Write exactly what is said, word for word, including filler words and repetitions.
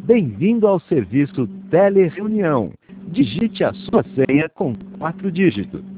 Bem-vindo ao serviço Telereunião. Digite a sua senha com quatro dígitos.